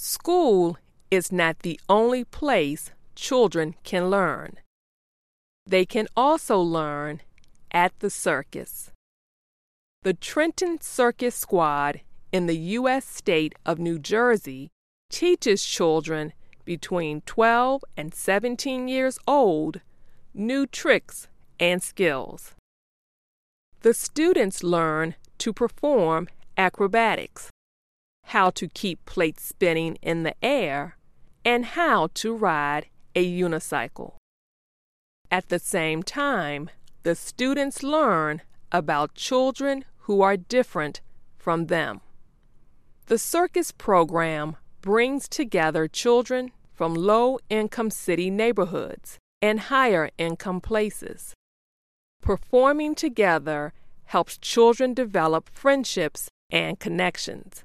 School is not the only place children can learn. They can also learn at the circus. The Trenton Circus Squad in the U.S. state of New Jersey teaches children between 12 and 17 years old new tricks and skills. The students learn to perform acrobatics, how to keep plates spinning in the air, and how to ride a unicycle. At the same time, the students learn about children who are different from them. The circus program brings together children from low-income city neighborhoods and higher-income places. Performing together helps children develop friendships and connections.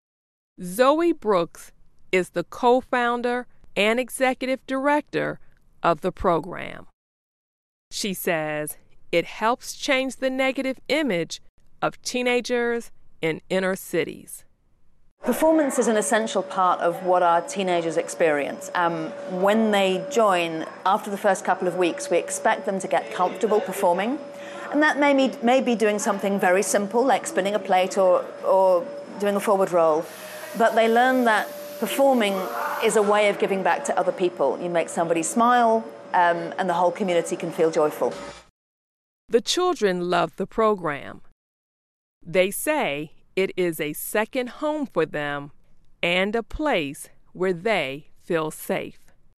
Zoe Brooks is the co-founder and executive director of the program. She says it helps change the negative image of teenagers in inner cities. Performance is an essential part of what our teenagers experience. When they join, after the first couple of weeks, we expect them to get comfortable performing. And that may be doing something very simple, like spinning a plate or doing a forward roll. But they learn that performing is a way of giving back to other people. You make somebody smile, and the whole community can feel joyful. The children love the program. They say it is a second home for them and a place where they feel safe.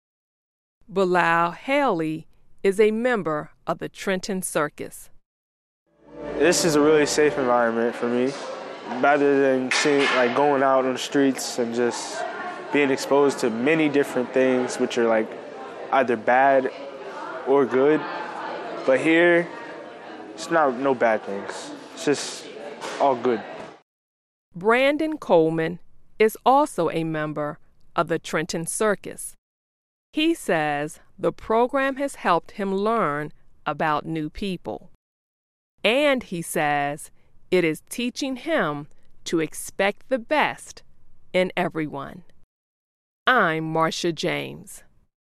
Bilal Haley is a member of the Trenton Circus. This is a really safe environment for me, rather than going out on the streets and just being exposed to many different things which are either bad or good. But here, it's no bad things. It's just all good. Brandon Coleman is also a member of the Trenton Circus. He says the program has helped him learn about new people. And he says it is teaching him to expect the best in everyone. I'm Marcia James.